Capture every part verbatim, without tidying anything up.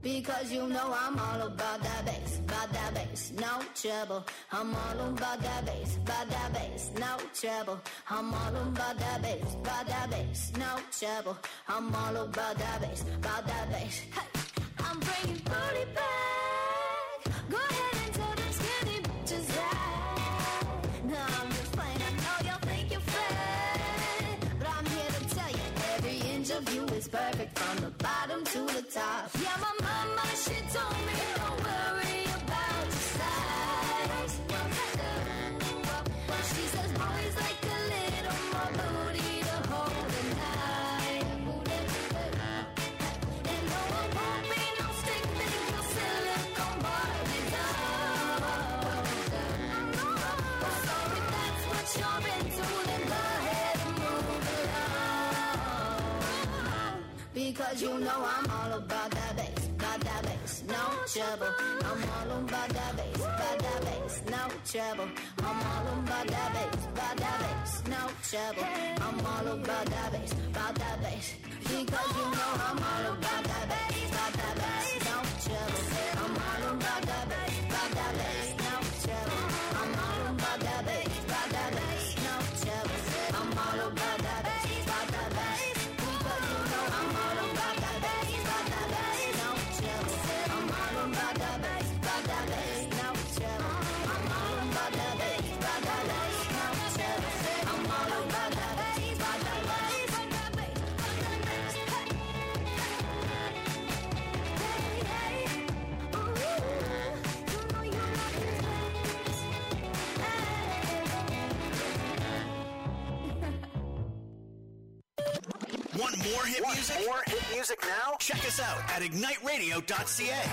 Because you know I'm all about that bass, about that bass, no trouble. I'm all about that bass, about that bass, no trouble. I'm all about that bass, about that bass, no trouble. I'm all about that bass, about that bass. Hey, I'm bringing booty back. Go ahead and tell them skinny bitches that. No, I'm just playing. I know y'all think you're fat, but I'm here to tell you every inch of you is perfect from the bottom to the top. Yeah, my mama, she told me don't worry about your size. She says boys like a little more booty to hold the night. And no, it won't be no stick figure silicone Barbies. So if that's what you're into, then go ahead and move along. Because you know I'm all about that bass, about that bass, no trouble. I'm all about that bass, about that bass, no trouble. I'm all about that bass, about that bass, no trouble. I'm all about that bass, about that bass. Because you know I'm all about that bass, about that bass, no trouble. I'm all about that bass, about that bass, no trouble. I'm all about that bass, about that bass, no trouble. I'm all about that bass, about that bass. Because you know I'm all about that bass, about that bass, no trouble. I'm all about that bass, about that bass, no trouble. I'm all about that bass, about that bass, no trouble. I'm all about that bass, about that bass. Want more hit Want music? more hit music now? Check us out at ignite radio dot c a.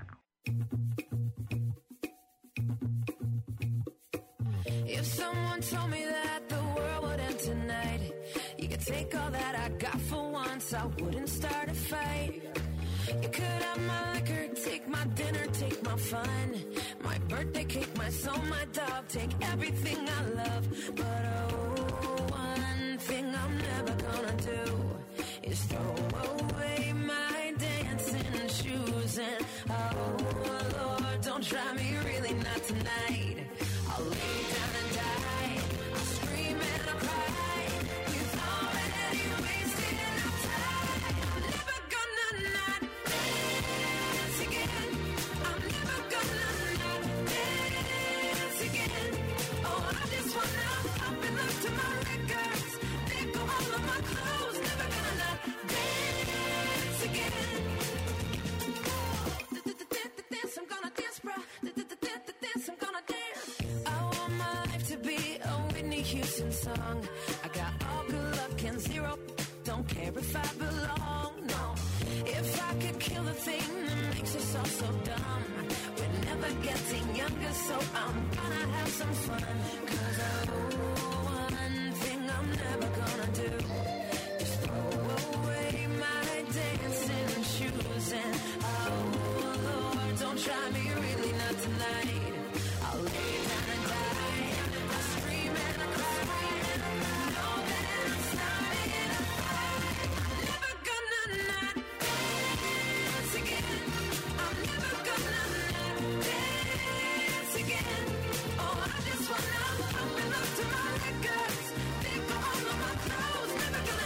If someone told me that the world would end tonight, you could take all that I got for once, I wouldn't start a fight. You could have my liquor, take my dinner, take my fun, my birthday cake, my soul, my dog, take everything I love. But oh, one thing I'm never gonna do is throw away my dancing shoes. And oh Lord, don't try me, really not tonight. I'll lay down and die, I'll scream and I'll cry. You've already wasted enough time. I'm never gonna not dance again. I'm never gonna not dance again. Oh, I just wanna up and look to my records, pick up all of my clothes. Never gonna not dance again. Dance, I'm gonna dance, bro. Dance, I'm gonna dance. I want my life to be a Whitney Houston song. I got all good luck and zero, don't care if I belong, no. If I could kill the thing that makes us all so dumb, we're never getting younger, so I'm gonna have some fun. Cause oh, one thing I'm never gonna do is throw away my dancing shoes. And oh Lord, don't try me, really not tonight. I'll lay down and die, I'll scream and I'll cry. Know that it's not enough. I'm never gonna not dance again. I'm never gonna not dance again. Oh, I just wanna up and look to my records, pick up all of my clothes. Never gonna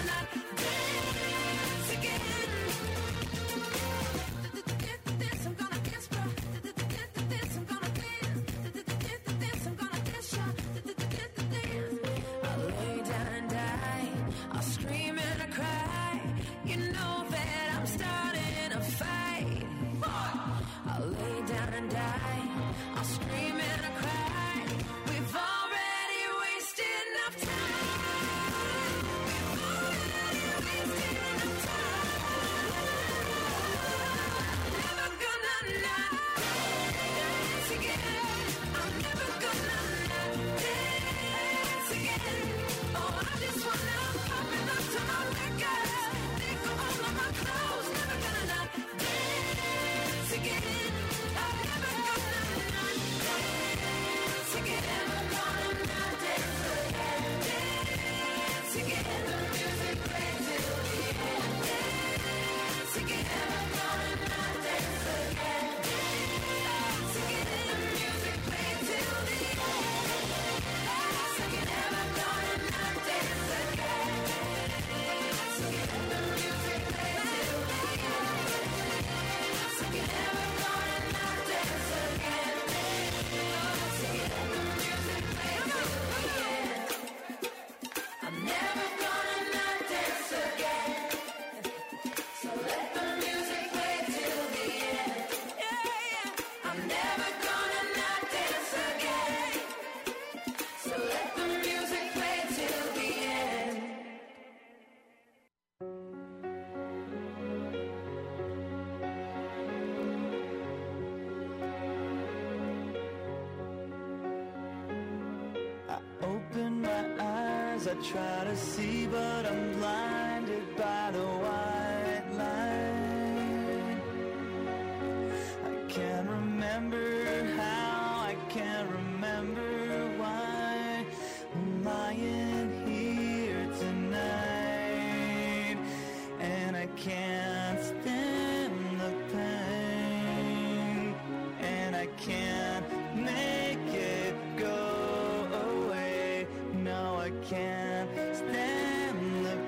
I try to see, but I'm blinded by the white light. I can't remember how, I can't remember why I'm lying here tonight, and I can't stand the pain, and I can't make it go away. No, I can't stand the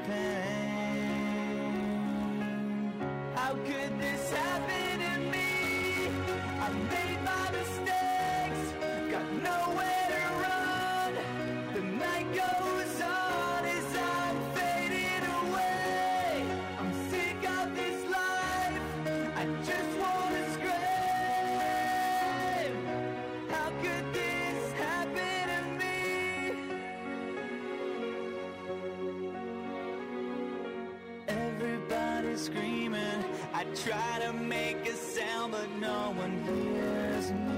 pain. How could this happen to me? I made my mistakes, got nowhere to run. The night goes on as I'm fading away. I'm sick of this life, I just wanna scream. How could this happen to me? Everybody's screaming, I try to make a sound, but no one hears me.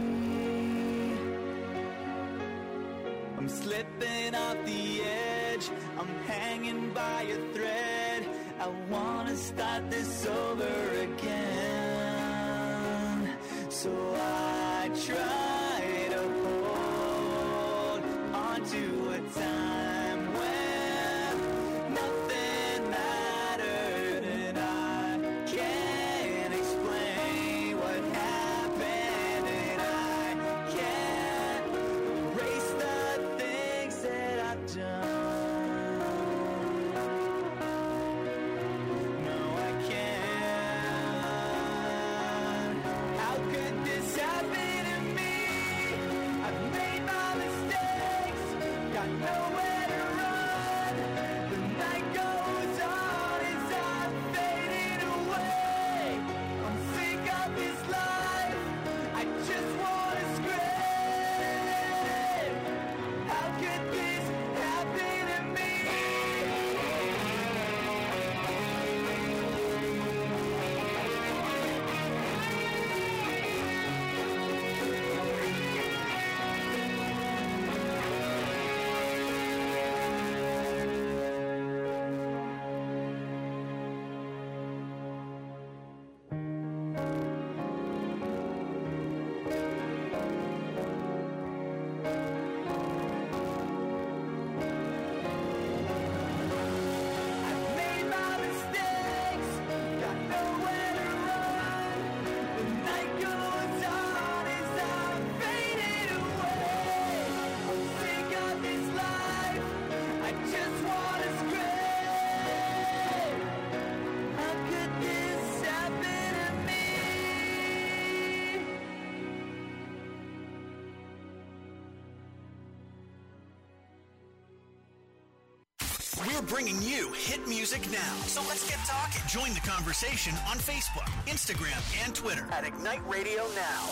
I'm slipping off the edge, I'm hanging by a thread. I wanna start this over again. So I try to hold on to a time when nothing mattered, and I can't explain what happened, and I can't erase the things that I've done. No, I can't. How could this happen to me? I've made my mistakes, got nowhere to run. The night goes on as I'm fading away. I'm sick of this life, I just wanna scream. How could this happen to me? I've made my mistakes, got nowhere to run. The night goes on as I'm fading away. I'm sick of this life, I just wanna scream. How could this happen to me? We're bringing you hit music now. So let's get talking. Join the conversation on Facebook, Instagram, and Twitter at Ignite Radio Now.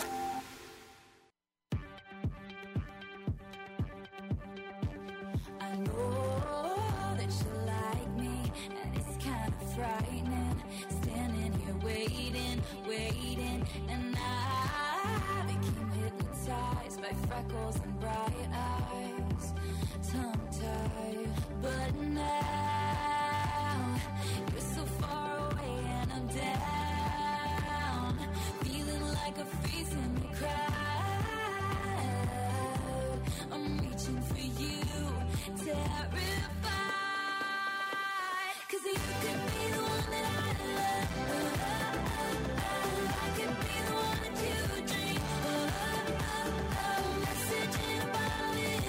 I know that you like me, and it's kind of frightening. Standing here waiting, waiting, and I became hypnotized by freckles and bright eyes, tongue-tied. But now you're so far away, and I'm down, feeling like a face in the crowd. I'm reaching for you, terrified, 'cause you could be the one that I love. I could be the one that you dream of. Message in a bottle in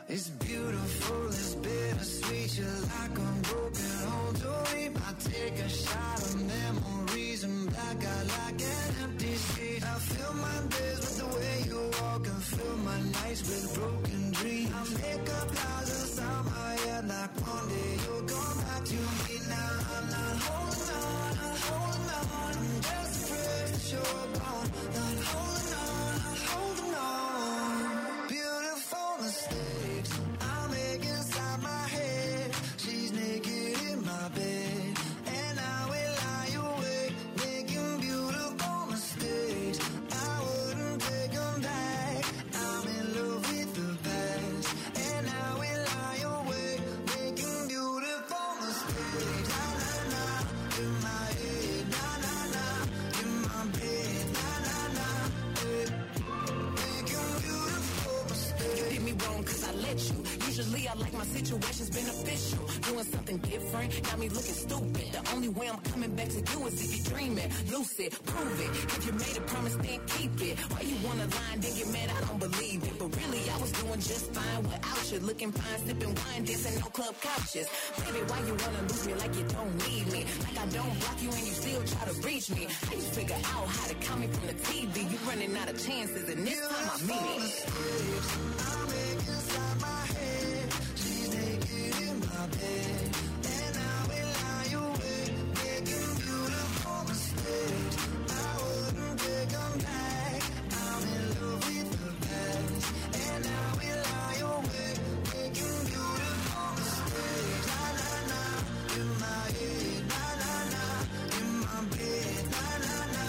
It's beautiful, it's bittersweet. You're like a broken home to weep. I take a shot of memories and black out like an empty street. I fill my days with the way you walk and fill my nights with broken dreams. I make up lies inside my head like one day you'll come back to me. Now I'm not holding on, not holding on. I'm just afraid that you're gone. Not holding on, not holding on. Beautiful mistakes I make inside my head. She's naked in my bed, and I will lie awake, making beautiful mistakes. I wouldn't take them back. I'm in love with the past, and I will lie awake, making beautiful mistakes. Na na na, in my head. Na na na, in my bed. Na na na, eh. Making beautiful mistakes. You did me wrong cause I let you. Usually I like my situations beneficial. Doing something different, got me looking stupid. The only way I'm coming back to you is if you're dreaming. Lucid, prove it. If you made a promise, then keep it. Why you wanna lie and then get mad? I don't believe it. But really, I was doing just fine without you. Looking fine, sipping wine, dancing on club couches. Baby, why you wanna lose me like you don't need me? Like I don't block you and you still try to reach me. How you figure out how to count me from the T V? You running out of chances and this time I mean it. Mistakes I make inside my head. She's naked in my bed, and I will lie awake, making beautiful mistakes. I wouldn't take them back. I'm in love with the past, and I will lie awake, making beautiful mistakes. Na na na, in my head. Na na na, in my bed. Na na na,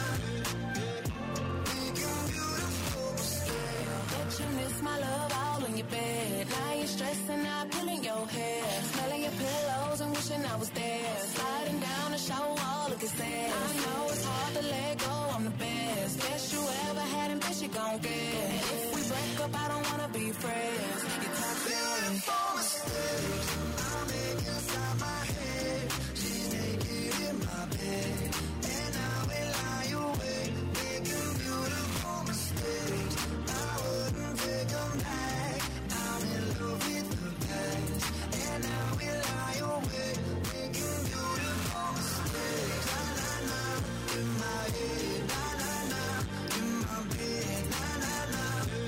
making beautiful mistakes. Bet you miss my love all in your bed. Now you're stressing out, pulling your hair, smelling your pillows and wishing I was there. Sliding down the shower wall, looking sad. I know it's hard to let go, I'm the best. Best you ever had and best you gon' get. And if we break up, I don't wanna be friends. You talk Beautiful mistakes I make inside my head. She's naked in my bed, and I will lie awake, making beautiful mistakes. I wouldn't take them back. I'm in love with the past, and I will lie awake, making beautiful mistakes. Na na na, in my head. Na na na, in my bed. Na na na,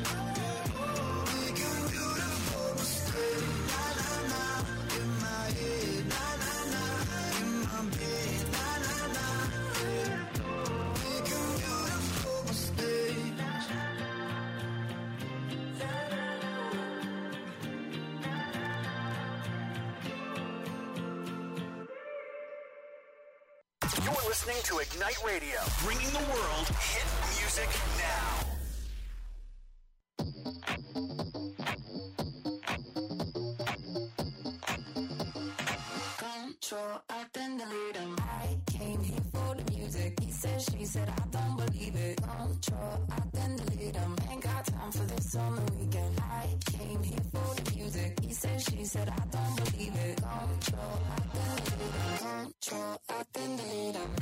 making beautiful mistakes. Na na na, in my head. Na na na, in my bed. Na na na, making beautiful mistakes. You're listening to Ignite Radio, bringing the world hit music now. control, I then delete him. I came here for the music. He said, she said, I don't believe it. Control, I then delete him. Ain't got time for this on the weekend. I came here for the music. He said, she said, I don't believe it. Control, I then delete him. Control, I then delete him.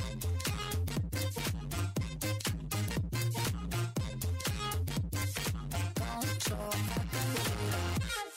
Control, I then delete him.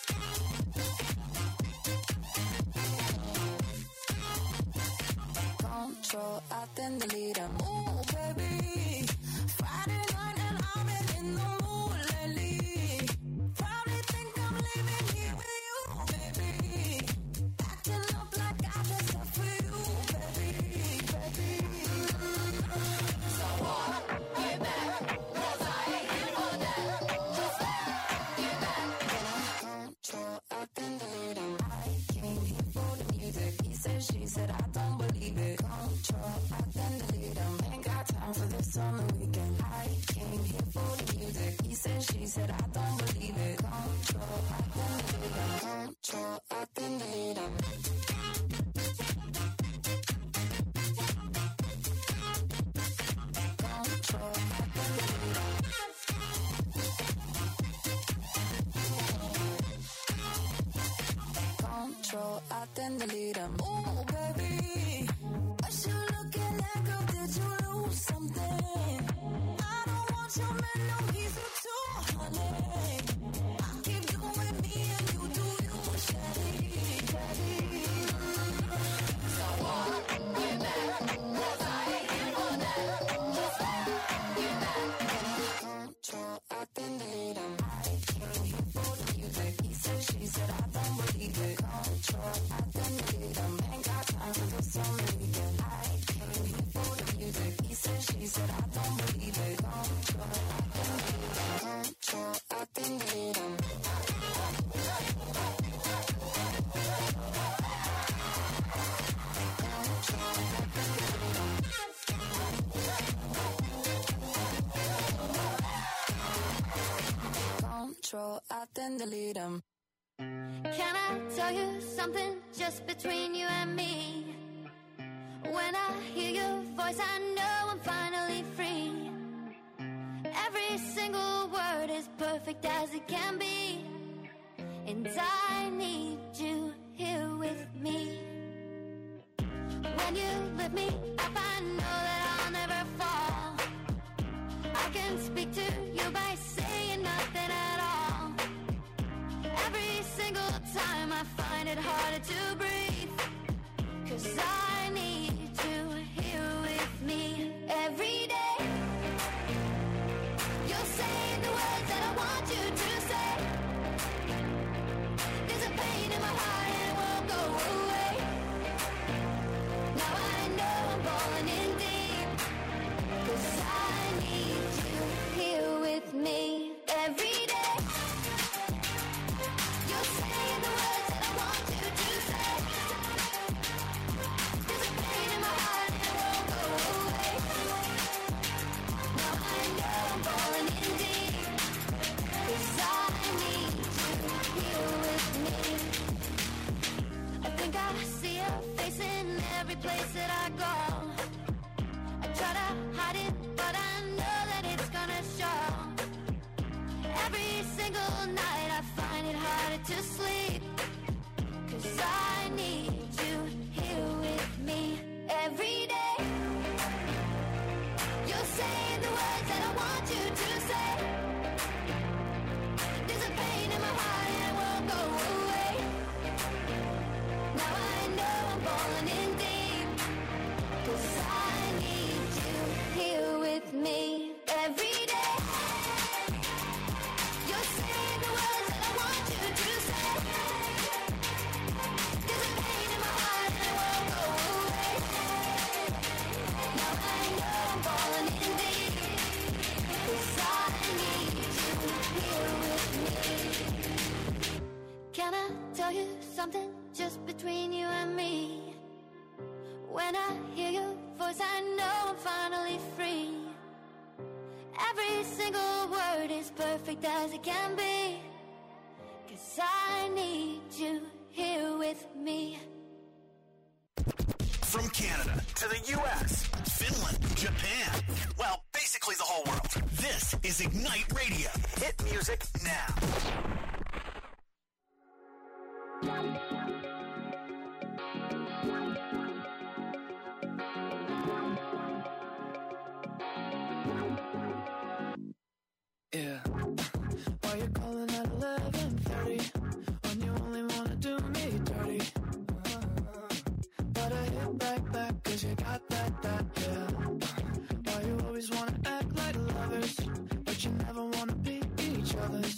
Control, I then delete him. Ooh, baby. Friday night and I've been in the mood lately. Probably think I'm leaving here with you, baby. Acting up like I just up for you, baby, baby. So what? Get back, 'cause I ain't here for that. Just get back. Control, I then delete him. I came here for the music. He said, she said, I don't believe it. Control, I then delete him. Ain't got time for this on the weekend. I came here for the music. He said, she said, I don't believe it. Control, I then delete him. Control, I then delete him. Control, I then delete him. Control, I then delete him. Ooh, baby. What you looking at, girl? Did you lose something? I don't want your man, no, he's too honey. I keep doing me and you control, I then delete them. Can I tell you something just between you and me? When I hear your voice, I know I'm finally free. Every single word is perfect as it can be, and I need you here with me. When you lift me up, I know that I'll never fall. I can speak to you by saying nothing at all. Every single time I find it harder to breathe, 'cause I need you here with me every day. You're saying the words that I want you to say. There's a pain in my heart and it won't go away. Now I know I'm falling in deep, 'cause I need you here with me every day. You're saying the words that I want you to say. There's a pain in my heart and it won't go away. Now I know I'm falling in deep, 'cause I need you here with me. I think I see your face in every place that I go. I try to hide it, but I know that it's gonna show. Every single night I find it harder to sleep, 'cause I need you here with me every day. You're saying the words that I want you to say. There's a pain in my heart and it won't go away. Now I know I'm falling in deep, 'cause I need you here with me every day. You're saying the words that I want you to say. There's a pain in my heart and it won't go away. Now I know I'm falling in deep, 'cause I need you here with me. Can I tell you something just between you and me? When I hear your voice, I know I'm finally free. Every single word is perfect as it can be, 'cause I need you here with me. From Canada to the U S, Finland, Japan, well, basically the whole world. This is Ignite Radio. Hit music now. Yeah. Why you calling at eleven thirty when you only wanna do me dirty? But I hit right back 'cause you got that, that, yeah. Why you always wanna act like lovers, but you never wanna be each other's?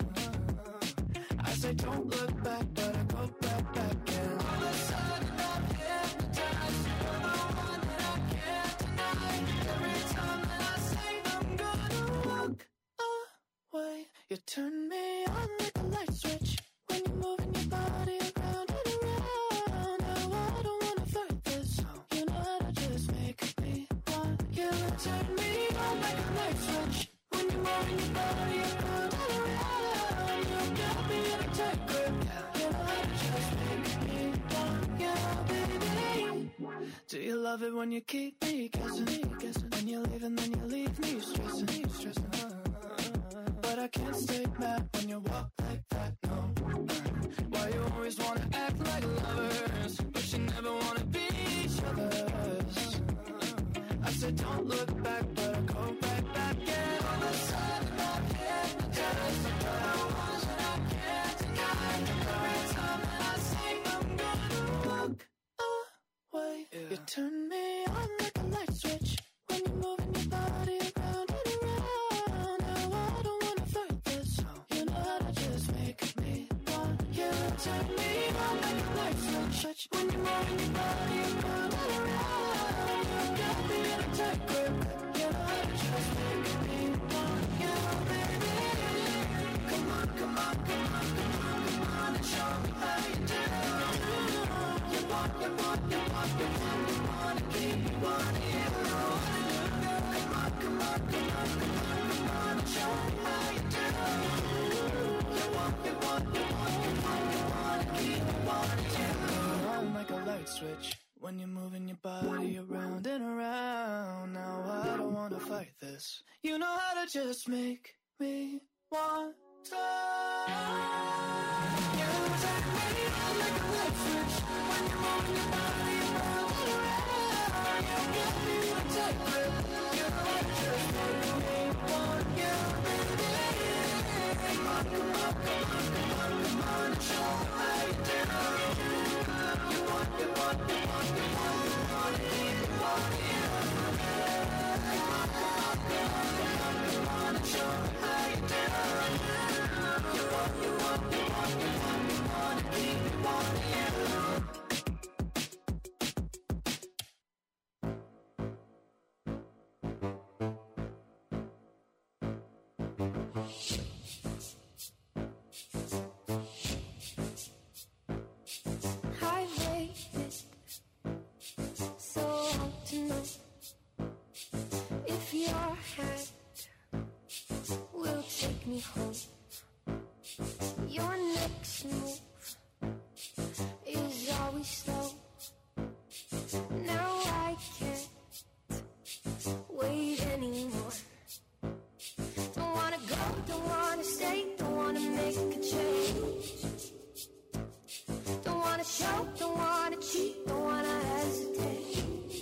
I say don't look back, but I go right back, yeah. All of a sudden I'm hypnotized. You're the one that I can't deny. Every time that I say I'm gonna walk away, you turn me on like a light switch when you're moving your body around and around. Now I don't wanna fight this, you know how to just make me want you. Turn me on like a light switch when you're moving your body around and around. You got me in a tight grip, you know how to just make me want you, baby. Do you love it when you keep me guessing, guessing, and you leave and then you leave me stressing, stressing? But I can't stay mad when you walk like that, no. Why you always wanna act like lovers, but you never wanna be each other's? I said don't look back, but I go right back, yeah. All of a sudden I'm hypnotized. You're the ones that I can't deny. Every time that I say I'm gonna walk away, yeah. You turn me on like a light switch when you're moving your body around and around. Now I don't wanna fight this, you know how to just make me want you. Turn me on like a light switch when you're moving your body around and around. You got me in a tight grip, you know how to just make me want you, baby. Come on, come on, come on, come on, come on, and show me how you do. You want, you want, you want, you want, you wanna keep, you wanna light switch when you're moving your body around and around. Now I don't wanna fight this. You know how to just make me want to. You take me on like a light switch when you're moving your body around and around. You give me a tight grip. You know how to just make me want you, baby. Come on, come on, come on, come on, come on, and show me how you do. You want, you want, you want, you want, you want to keep it wanting you. Come on, come on, come on, come on, come on, and show me how you do. You want, you want, you want, you want, you want to keep it wanting you. I waited so long to know if your hand will take me home. Your next move is always slow. Now I can't wait anymore. Don't wanna go, don't wanna stay, don't wanna make a change. Don't wanna show, don't wanna cheat, don't wanna hesitate.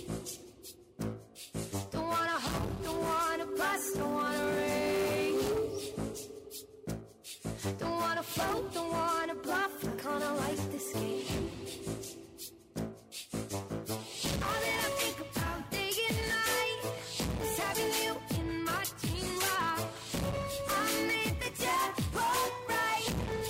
Don't wanna hope, don't wanna bust, don't wanna raise. Don't wanna float, don't wanna bluff, I kinda like this game. All that I think about day and night is having you in my dream life. I made the jackpot right.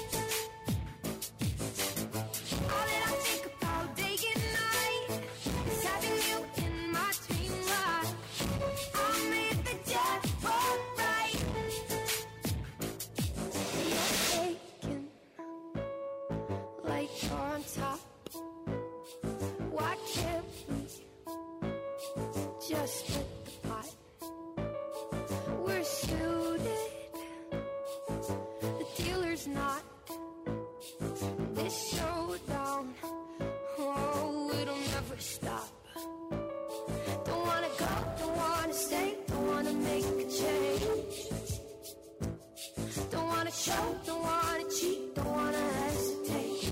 All that I think about day and night is having you in my dream life. I made the jackpot right. You're taken like you're on top. Why can't we just split the pot? We're suited, the dealer's not. This showdown, oh, it'll never stop. Don't wanna go, don't wanna stay, don't wanna make a change. Don't wanna show, don't wanna cheat, don't wanna hesitate.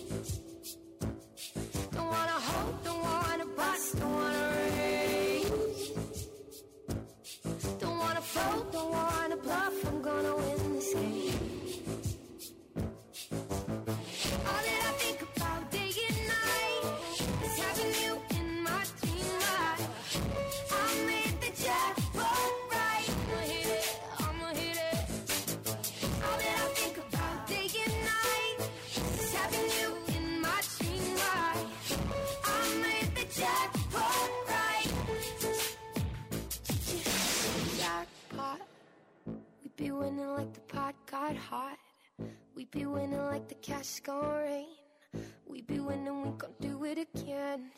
Don't wanna hope, don't wanna bust, don't wanna raise. Don't wanna fold, don't wanna bluff, I'm gonna win this game. All that I think about day and night is having you in my dream life. I made the jackpot right. I'ma hit it, I'ma hit it. All that I think about day and night is having you in my dream life. I made the jackpot right. Jackpot. We be winning like the pot got hot. We be winning like the cash gon' rain. We be winning, we gon' do it again.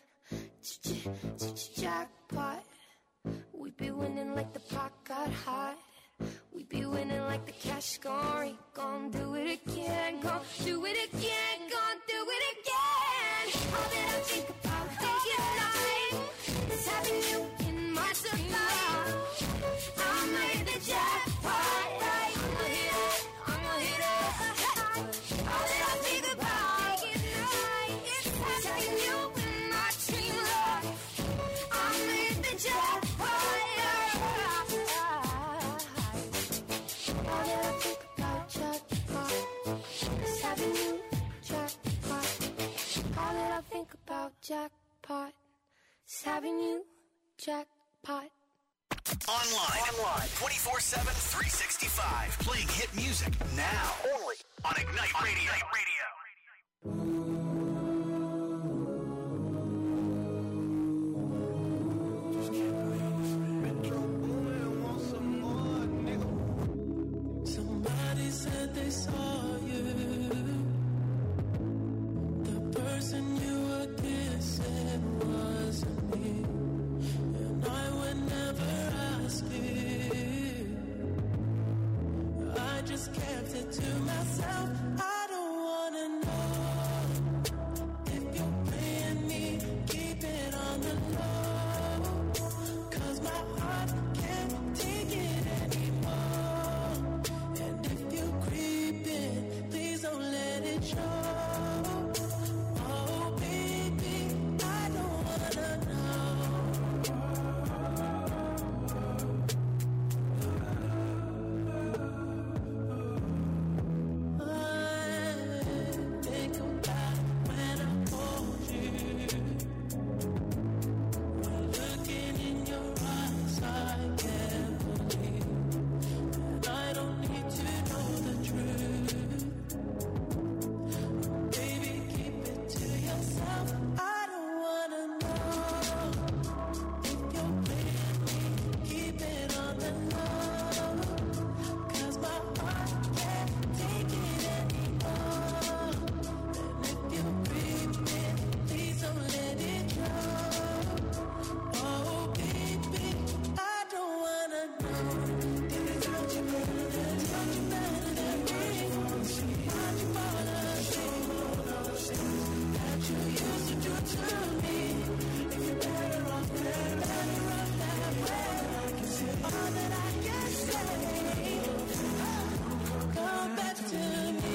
Jackpot. We be winning like the pot got hot. We be winning like the cash gon' rain. Gon' do it again, gon' do it again, gon' do it again. All that I think about day and night is having you in my life. I made the jackpot right. I'ma hit it, I'ma hit it. All that I think about day and night is having you in my dream life. I made the jackpot right. All that I think about jackpot is having you jackpot. All that I think about jackpot is having you jackpot. Online. Online. twenty-four seven, three sixty-five. Playing hit music now. Only on Ignite Radio. Ignite Radio. Somebody said they saw you. The person you were kissing wasn't me. And I would never ask you. I just kept it to myself. I don't wanna know. Oh, baby, I don't wanna know. If it's what you better than, what you better than me. What you wanna say that you used to do to me. If you're better off there, better off that way. I can say all that I can say. Come back to me.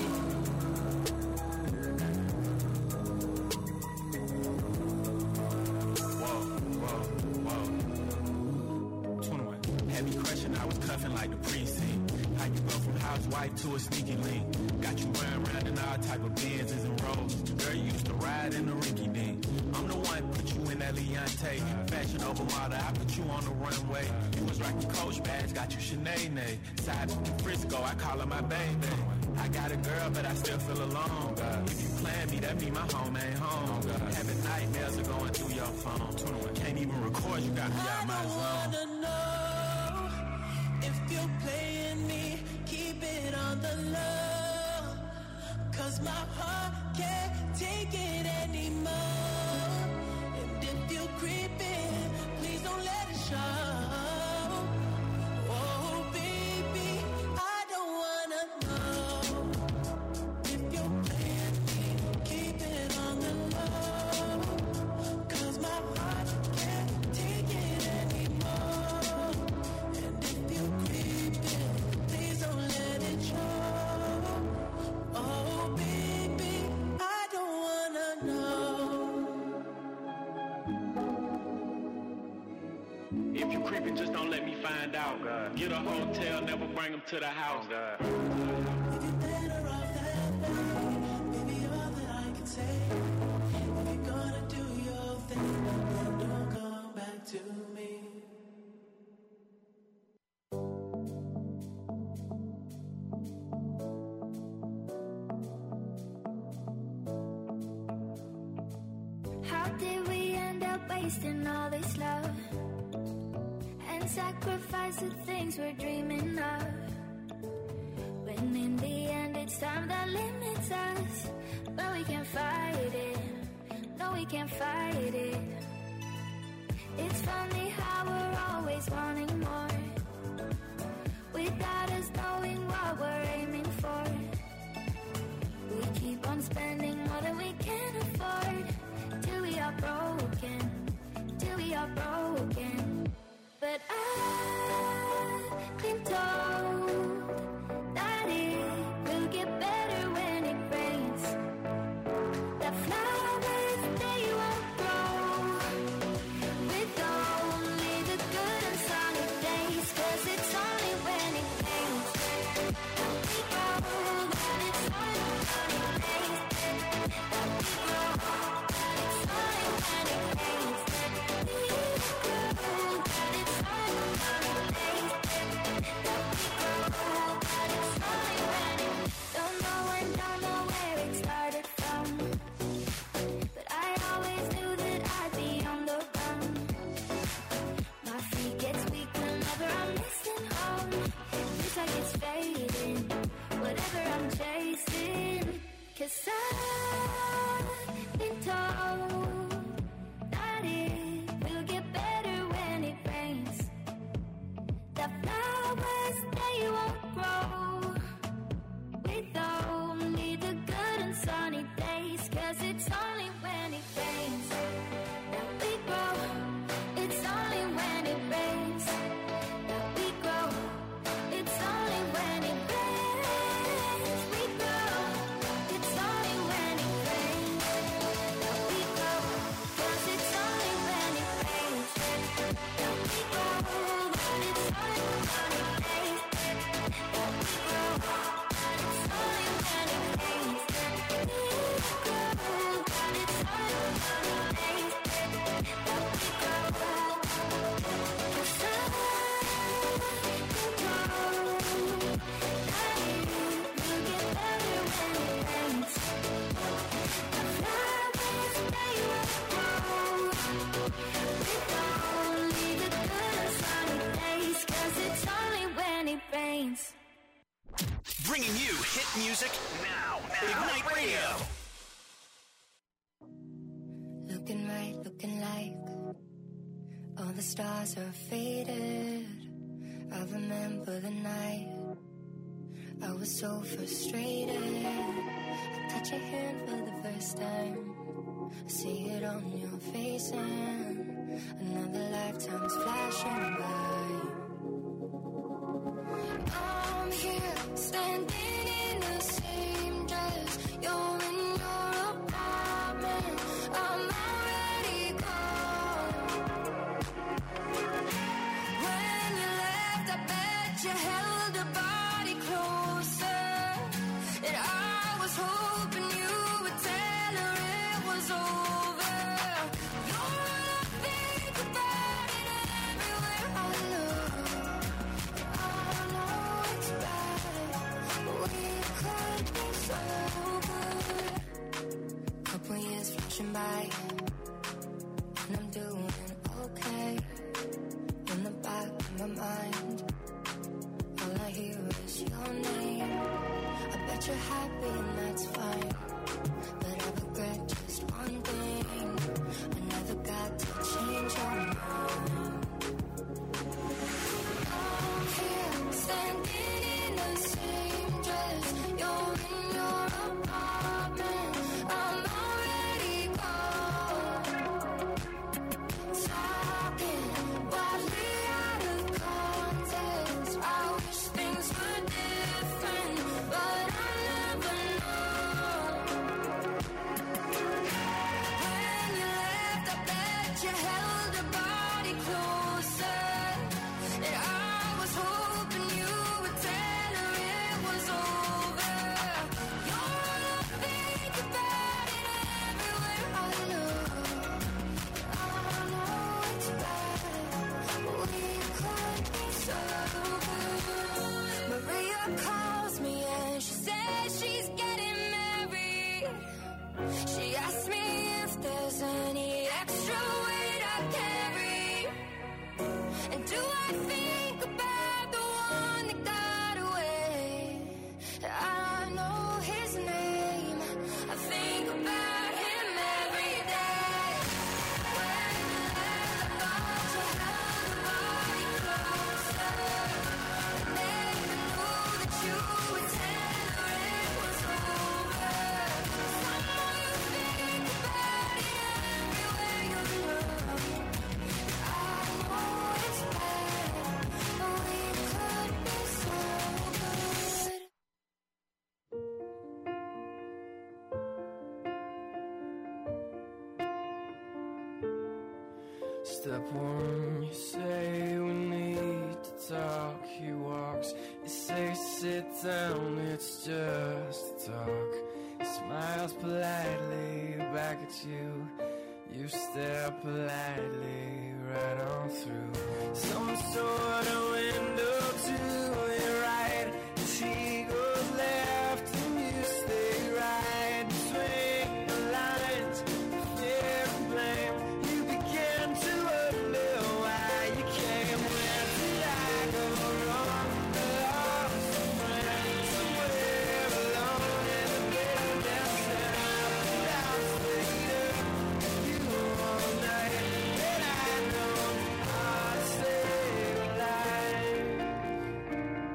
Heavy crushing, I was cuffing like the precinct. How you go from housewife to a sneaky link? Got you running around in all type of Benzes and Rolls. Girl, you used to ride in the rinky dink. I'm the one put you in that Leontay. Fashion over model, I put you on the runway. You was rocking Coach bags, got you Sinead. Side in Frisco, I call her my baby. I got a girl, but I still feel alone. If you plan me, that mean my home ain't home. Having nightmares are going through your phone. Can't even record, you got me out my zone. I don't wanna know if you're playing me, keep it on the low. Cause my heart can't take it anymore. And if you're creeping, please don't let it show. Oh baby, I don't wanna know if you're playing me, keep it on the low. Cause my heart can't take it anymore. And if you're creeping, please don't let it show. Oh baby, I don't wanna know. If you creeping, just don't let me find out. Get a hotel, never bring them to the house. If you're better off that way, baby, all that I can say. If you're gonna do your thing, then don't come back to me. How did we end up wasting all this love and sacrifice the things we're dreaming of? When in the end it's time that limits us, but we can't fight it. No, we can't fight it. It's funny how we're always wanting more, without us knowing what we're aiming for. We keep on spending more than we can afford, till we are broken, till we are broken. But I've been told that it will get better when it rains. That flowers, they won't grow with only the good and sunny days. Cause it's only when it rains that we grow, that it's only sunny days that we grow. It's only when it rains that we grow, that it's only sunny days that we grow. That it's only when it don't know when, don't know where it started from, but I always knew that I'd be on the run. My feet gets weak whenever I'm missing home. Feels like it's fading, whatever I'm chasing. Cause I've been told that it will get better when it rains. The flowers, they won't grow with only the good and sunny days. Cause it's only when it rains that we grow. It's only when it rains that we grow. It's only when it rains we grow. It's only when it rains that we grow. Cause it's only when it rains that we grow. It's only when it rains that we grow. It's only when it rains that we grow. It's only when it rains that we grow. Cause I've been told that it will get better when it rains. The flowers, they will grow with only the good and sunny days. Cause it's only when it rains. Bringing you hit music now. Ignite Radio. Looking right, looking All the stars are faded. I remember the night I was so frustrated. I touch your hand for the first time. I see it on your face and another lifetime's flashing by. I'm here standing in the same dress. You're in your apartment. I'm already gone. When you left, I bet you held a body closer. And I was hoping you would tell her it was over. You're all I think about it everywhere I look. I know it's bad, but we could be so good. Couple years flashing by, and I'm doing okay. In the back of my mind, all I hear is your name. I bet you're happy and that's fine, but I regret just one thing. I never got to change your mind. I'm here standing in the same dress. You're in your apartment. I'm already gone. Talking wildly out of context. I wish things were different, but I never know. When you left, I bet you held a body closer. And I was hoping you would tell her it was over. You're all I think about it everywhere I look. I know it's bad, but we could be so good. Maria calls me and she says she's getting married. She asked me if there's any extra weight I carry. And do I think about the one that got away? I know his name. I think about him every day. When you left, I thought you held a body closer. I never knew that you would tell her it was over. Somehow you think about it everywhere you look. I know it's bad, but we could be so good. Step one, you say we need to talk. He walks, you say sit down, it's just a talk. He smiles politely back at you. You stare politely right on through some sort of window to your right. And she goes left and you stay right. Between the lines, fear and blame, you begin to wonder why you came. Where did I go wrong? I lost a friend somewhere alone in the bitterness, and I put out later you all night. And I know I'll stay alive.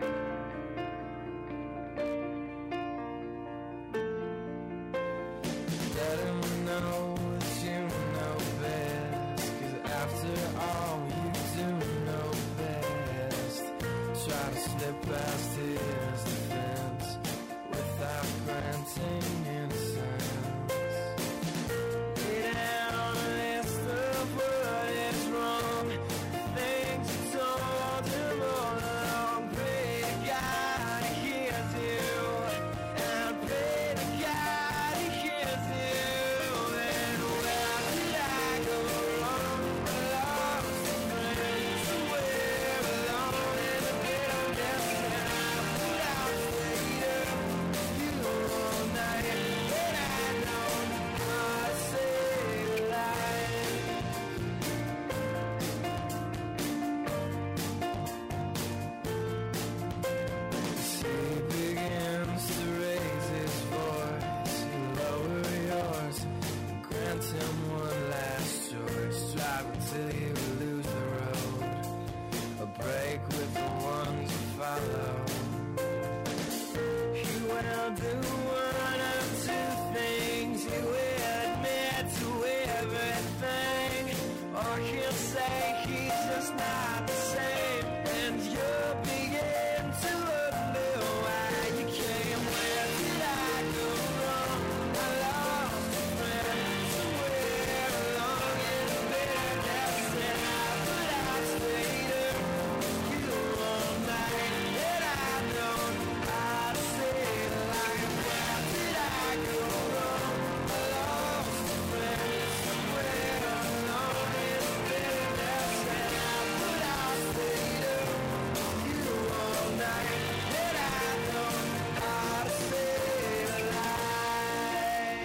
say he's just not the same, and you're beginning to wonder why you came. Where did I go wrong? I lost a friend somewhere along in the bitterness, and I put out later you all night, and I don't know how to save a life. Where did I go wrong? I lost a friend somewhere along in the bitterness, and I put out later you all night, and I don't know how to save a life.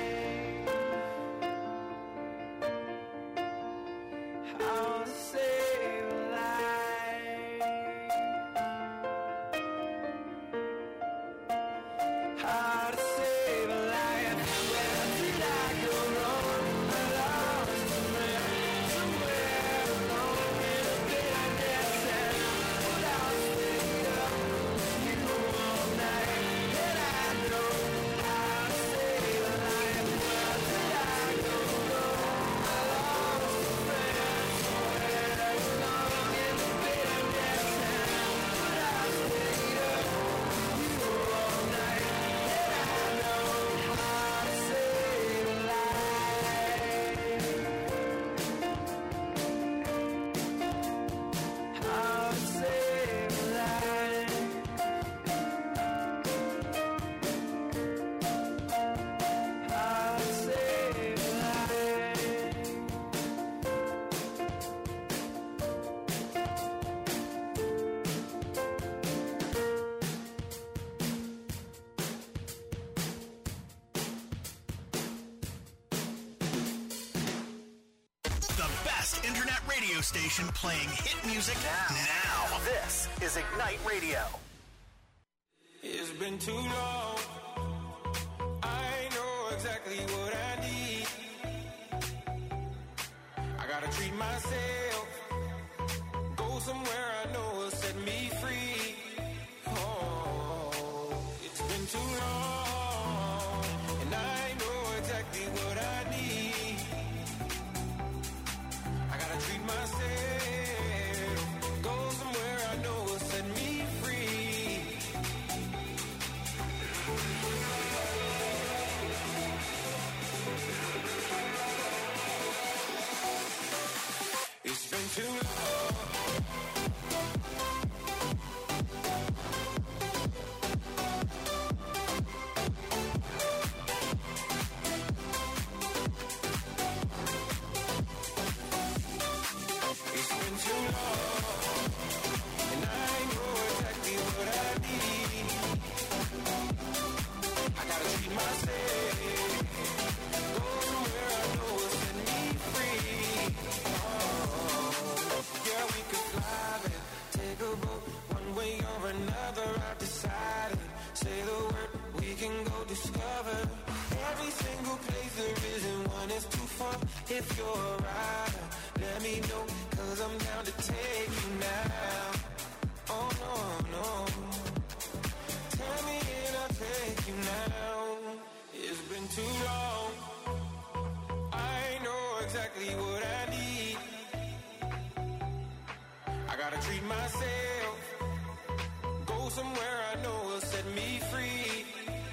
How to save a life. How to save a life. Where did I go wrong? I lost a friend somewhere along in the bitterness, and I put out later you all night, and I know how to save a life. Where did I go wrong? I lost a friend somewhere along in the bitterness, and I put out later you all night, and I know how to save a life. How to save a life. How to save a life. The best internet radio station playing hit music now. This is Ignite Radio. It's been too long. I know exactly what I need. I gotta treat myself. Go somewhere I know will set me free. Oh, it's been too long. And I know exactly what I need. I gotta treat myself. Go somewhere I know will set me free. It's been too long. It's been too long, and I know exactly what I need. I gotta treat myself. Go somewhere I know will set me free. Oh, yeah, we could fly there, take a boat, one way or another. I've decided. Say the word, we can go discover every single place there isn't one. Is too far. If you're a rider, let me know, cause I'm down to take you now. Oh no, no. Tell me and I'll take you now. It's been too long. I know exactly what I need. I gotta treat myself. Go somewhere I know will set me free.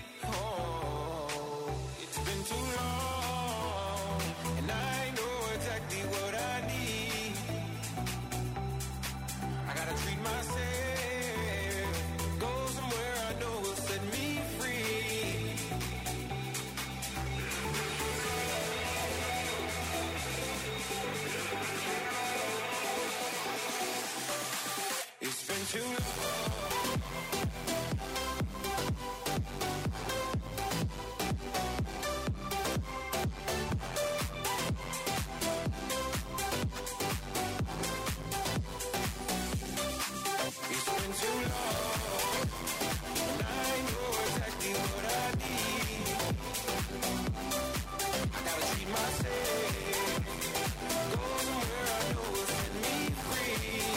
Oh, it's been too long, and I know exactly what I need. I gotta treat myself. Go somewhere I know will set me free. It's been too long. It's been too long, and I know exactly what I need. I gotta treat myself. Go somewhere I know will set me free.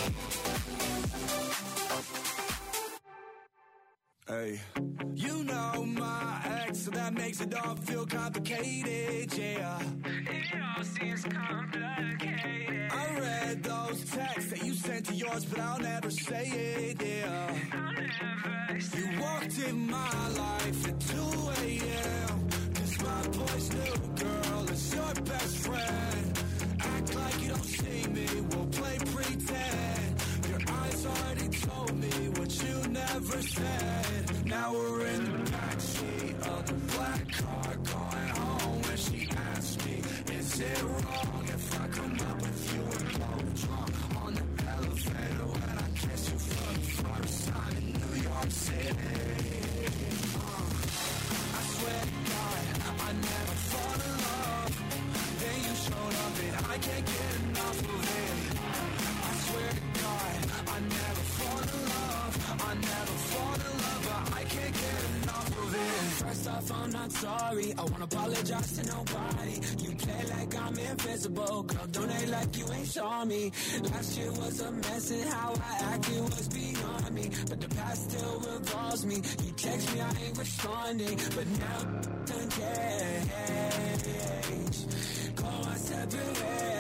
Hey, you know my ex, so that makes it all feel complicated, yeah. It all seems complicated. I read those texts that you sent to yours, but I'll never say it, yeah. I'll never say it. You walked in my life at two a.m. Cause my boy's new girl is your best friend. Act like you don't see me, we'll play pretend. Your eyes already told me what you never said. Now we're in the backseat of the black car going home. When she asked me, is it wrong if I come up with you and blow drunk on the elevator when I kiss you for the first time in New York City? Uh, I swear to God, I never fall in love. Then you showed up and I can't get enough of it. I swear to God, I never fall in love. I never fall in love, but I can't get enough of it. First off, I'm not sorry. I won't apologize to nobody. You play like I'm invisible. Girl, don't act like you ain't saw me. Last year was a mess and how I acted was beyond me. But the past still revolves me. You text me, I ain't responding. But now done change. Go our separate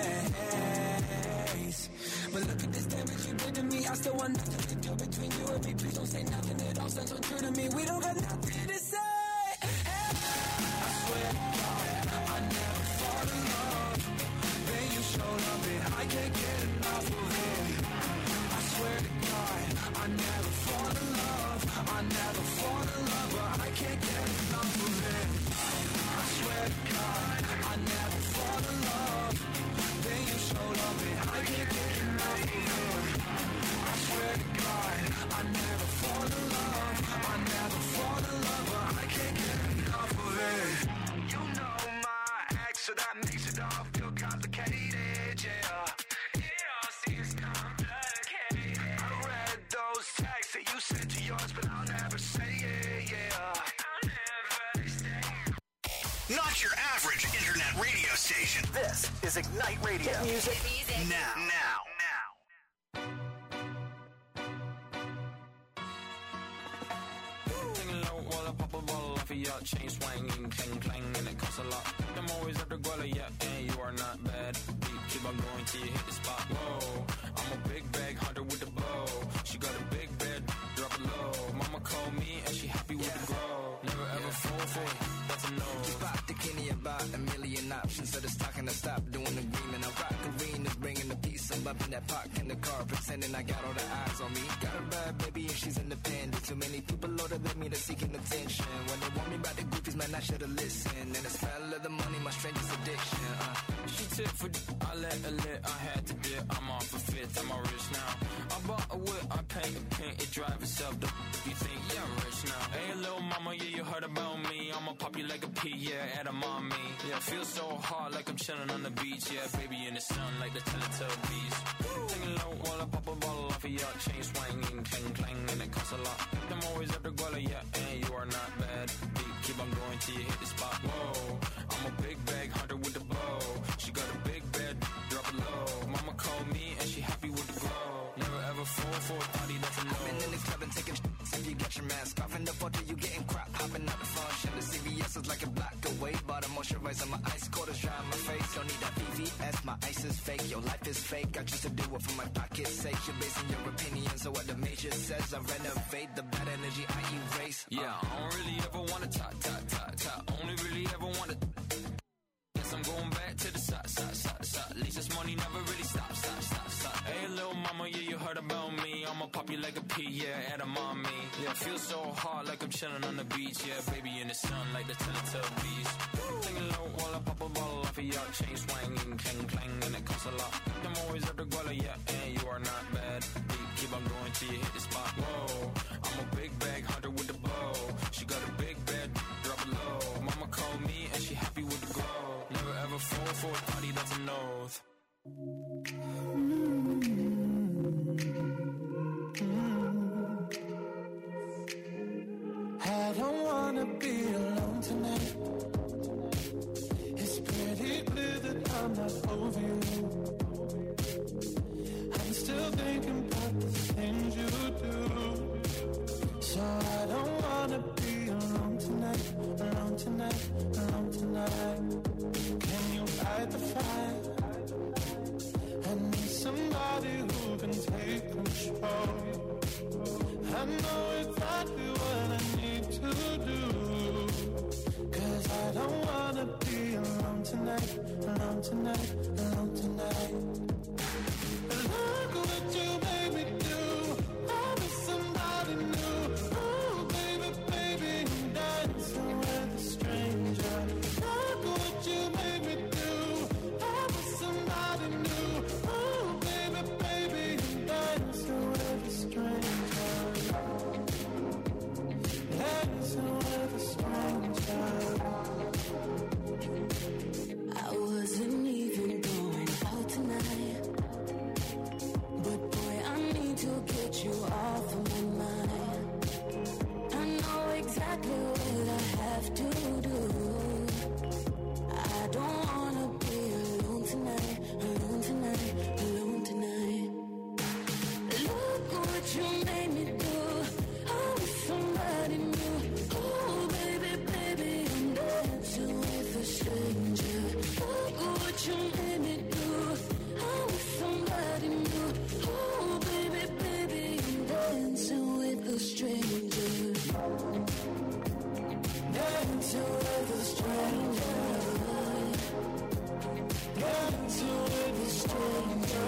ways. But look at this damage you did to me. I still want nothing to do between you and me. Please don't say nothing. It all sounds so true to me. We don't got nothing to say. I swear to God, I never fall in love. Then you showed up and I can't get enough of it. I swear to God, I never fall in love. I never fall in love, but I can't get enough of it. I swear to God, I never fall in love. Then you showed up and I can't get enough of it. I swear to God, I never fall in love. I never fall in love, but I can't get enough of it. You know my ex, so that makes it all feel complicated, yeah. It all seems complicated. I read those texts that you sent to yours, but I'll never say it, yeah. I'll never say it. Not your average internet radio station. This is Ignite Radio. Hit music. Hit music. Now, now, now. Taking low while I pop a ball off of your chain swinging, clang clang, and it costs a lot. I'm always at the guala, yeah, and you are not bad. Beat, keep on going till you hit the spot. Whoa, I'm a big bag hunter with the bow. She got a big bed, drop it low. Mama called me and she happy with the grow. Never ever fall for it, that's a no. Just pop the Kenny about a million options. So it's talking to stop doing the green. And I rock arenas, bringing the peace. I'm bumping that park in the car, pretending I got all the eyes on me. Got a bad baby and she's independent. Too many people older than me, they're seeking attention. When they want me about the goofies, man, I should've listened. And the smell of the money, my strangest addiction. Uh. She tip for d- I let her lit, I had to dip. I'm off a fifth, I'm all rich now. I bought a whip, I paint a paint, it drive itself. The f- you think, yeah, I'm rich now. Hey, little mama, yeah, you heard about me. I'ma pop you like a pea, yeah, at a mommy. Yeah, feel so hot like I'm chilling on the beach. Yeah, baby in the sun like the Teletubbies. Taking low while I pop a bottle off of your chain swinging, clang clang, and it costs a lot. I'm always at the guala, yeah, and you are not bad. Beat, keep on going till you hit the spot. Whoa, I'm a big bag hunter with the bow. She got a big bed, drop it low. Mama called me and she happy with the glow. Never ever fall for a party that's a no. I've been in the club and taking sh**s if you got your mask off. In the photo you getting crap, hopping out the function. The C V S is like a block away. Bought a moisturizer, my ice quarters dry on my face. Don't need that V V S, my ice is fake. Your life is fake, I choose to do it for my pocket's sake. You're basing your opinions on what the major says. I renovate the bad energy I erase. Yeah, uh. I don't really ever wanna talk, talk, talk, talk. Only really ever wanna. Guess I'm going back to the side, side, side, side. At least this money never really stops, stop, stop, stop. Hey, little mama, yeah, you heard about me. I'ma pop you like a pea, yeah, at a mommy. Yeah, feel so hot like I'm chilling on the beach. Yeah, baby in the sun like the Teletubbies. Taking low while I pop a bottle off of your chain swinging, clang clang, and it costs a lot. I'm always at the guala, yeah, and you are not bad. Beat, keep on going till you hit the spot. Whoa, I'm a big bag hunter with the bow. She got a big bed, drop it low. Mama called me and she happy with the glow. Never ever fall for a party that's an oath. I don't wanna be alone tonight. It's pretty clear that I'm not over you. I'm still thinking about the things you do. So I don't wanna be alone tonight, alone tonight, alone tonight. Can you light the somebody who can take control. I know exactly what I need to do, 'cause I don't wanna be alone tonight, alone tonight, alone tonight. Look what you made me do. I'll be somebody new. Oh, baby, baby, I'm dancing with a stranger. Look what you made me do. I'll be somebody new. Oh, baby, baby, I'm dancing with a stranger. Dancing with a stranger. I wasn't even going out tonight, but boy, I need to get you off of my mind. I know exactly what I have to do. I don't wanna be alone tonight, alone tonight, alone tonight. Look what you made me do. I was somebody new. Oh, baby, baby, I'm dancing with a stranger. Look what you made me do. I was somebody new. Oh, baby, baby, I'm dancing with a stranger. Dancing with a stranger. Dancing with a stranger.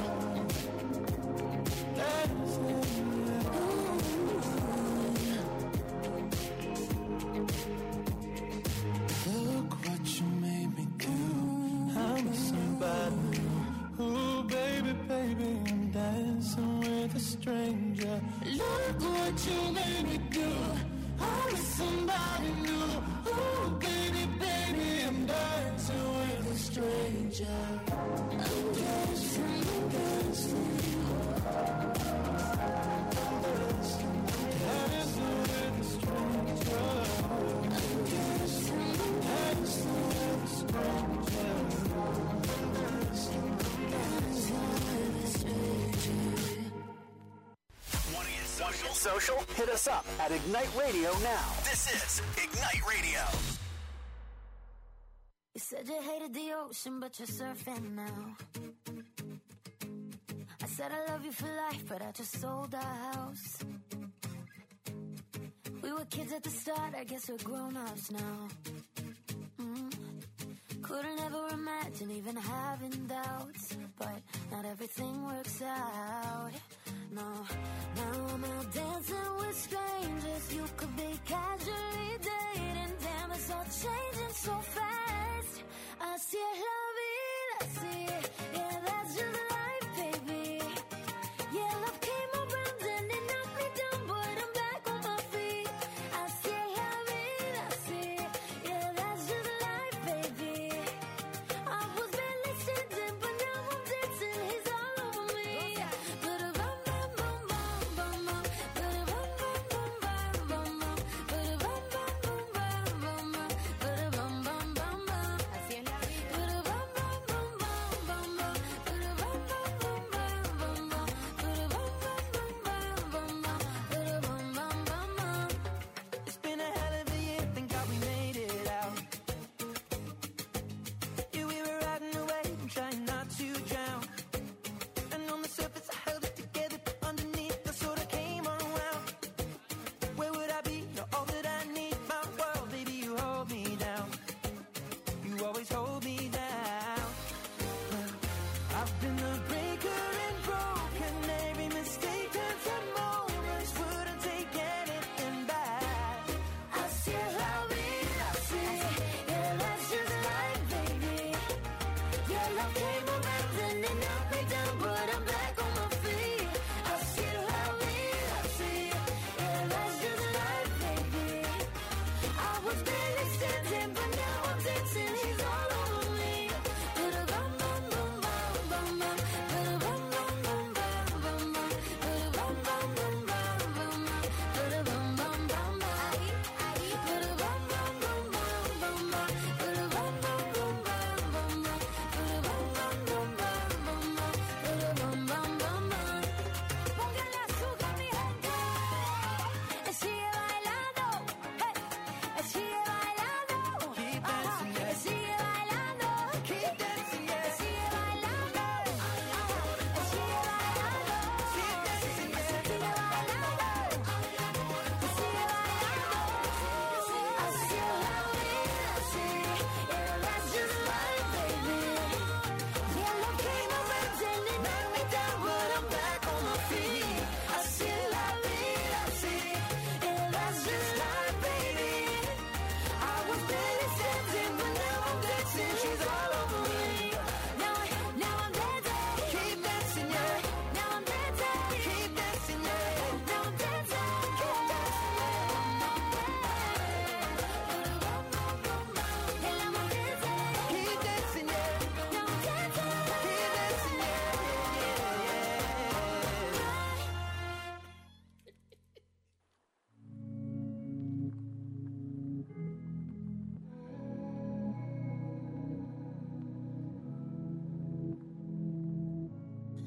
Look what you made me do. I'm somebody new. Ooh, baby, baby, I'm dancing with a stranger. Look what you made me do. I'm somebody new. Ooh, baby, baby, I'm dancing with a stranger. I'm dancing, I'm dancing. Dancing with a stranger. I'm dancing, I'm dancing with a stranger. Dancing with a stranger. Want to get social? Social? Hit us up at Ignite Radio now. This is Ignite Radio. You said you hated the ocean, but you're surfing now. I said I love you for life, but I just sold our house. We were kids at the start, I guess we're grown-ups now. Mm. Couldn't ever imagine even having doubts, but not everything works out. No, now I'm out dancing with strangers. You could be casually dating. Damn, it's all changing so fast. Así es la vida, sí. Yeah, that's just life, baby. Yeah, love came around and it knocked me down, but I'm back on my feet. Así es la vida, sí. Yeah, that's just life, baby. I was barely standing, but now I'm dancing. He's all over me.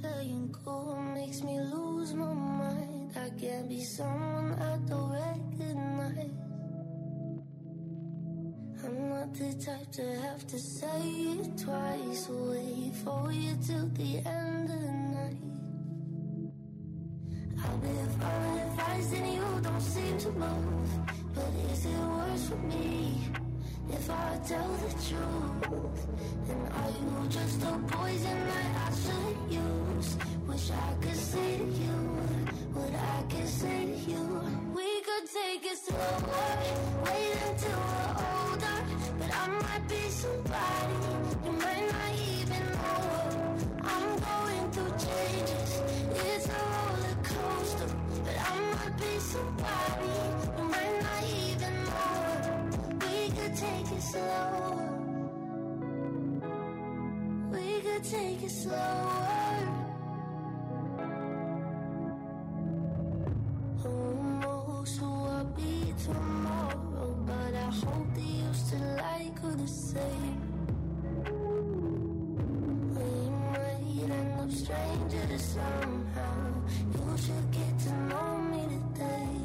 playing cool makes me lose my mind. I can't be someone I don't recognize. I'm not the type to have to say it twice. Wait for you till the end of the night. I've been following advice and you don't seem to move. But is it worse for me if I tell the truth? And are you just a poison that I should use? Wish I could say to you what I can say to you. We could take it slower, wait until we're older. But I might be somebody you might not even know. I'm going through changes, it's a roller coaster. But I might be somebody you might not even know. We could take it slower. We could take it slower. Who knows who I'll be tomorrow? But I hope that you still like her the same. We might end up strangers somehow. You should get to know me today.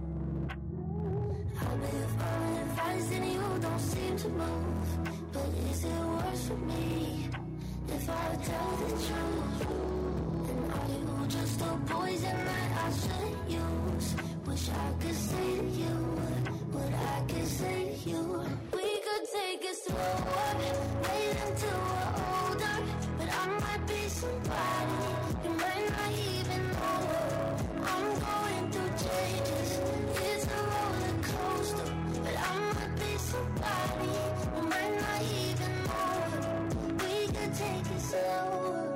I've been following advice and you don't seem to move. But is it worse for me if I tell the truth? And are you just a poison that I shouldn't use? Wish I could say to you what I can say to you. We could take it slower, wait until we're older. But I might be somebody you might not even know. I'm going through changes, it's a roller coaster. But I might be somebody you might not even know. We could take it slower.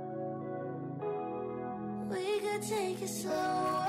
We could take it slower.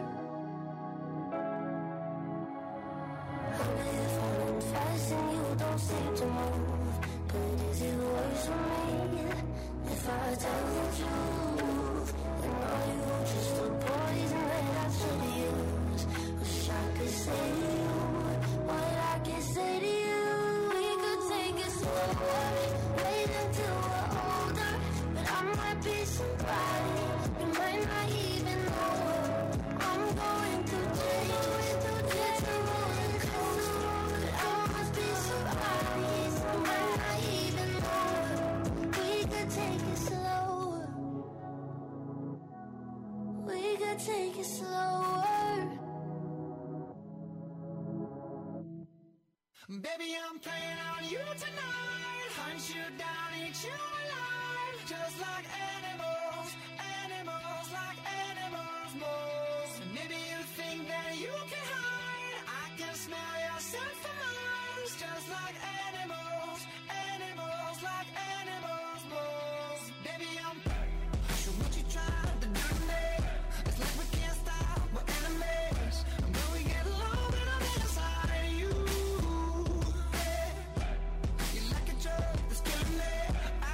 I've been falling fast and you don't seem to move. But is it worse for me if I tell the truth? And are you just a poison that I should use? Wish I could say to you what I can say to you. We could take it slower, wait until we're older. But I might be somebody you might not even know. I'm going through changes, it's a roller coaster. But I must be somebody you might not even know. We could take it slower. We could take it slower. Baby, I'm playing on you tonight. Hunt you down, eat you alive. Just like animals, animals, like animals, moles. And maybe you think that you can hide. I can smell yourself for miles. Just like animals, animals, like animals.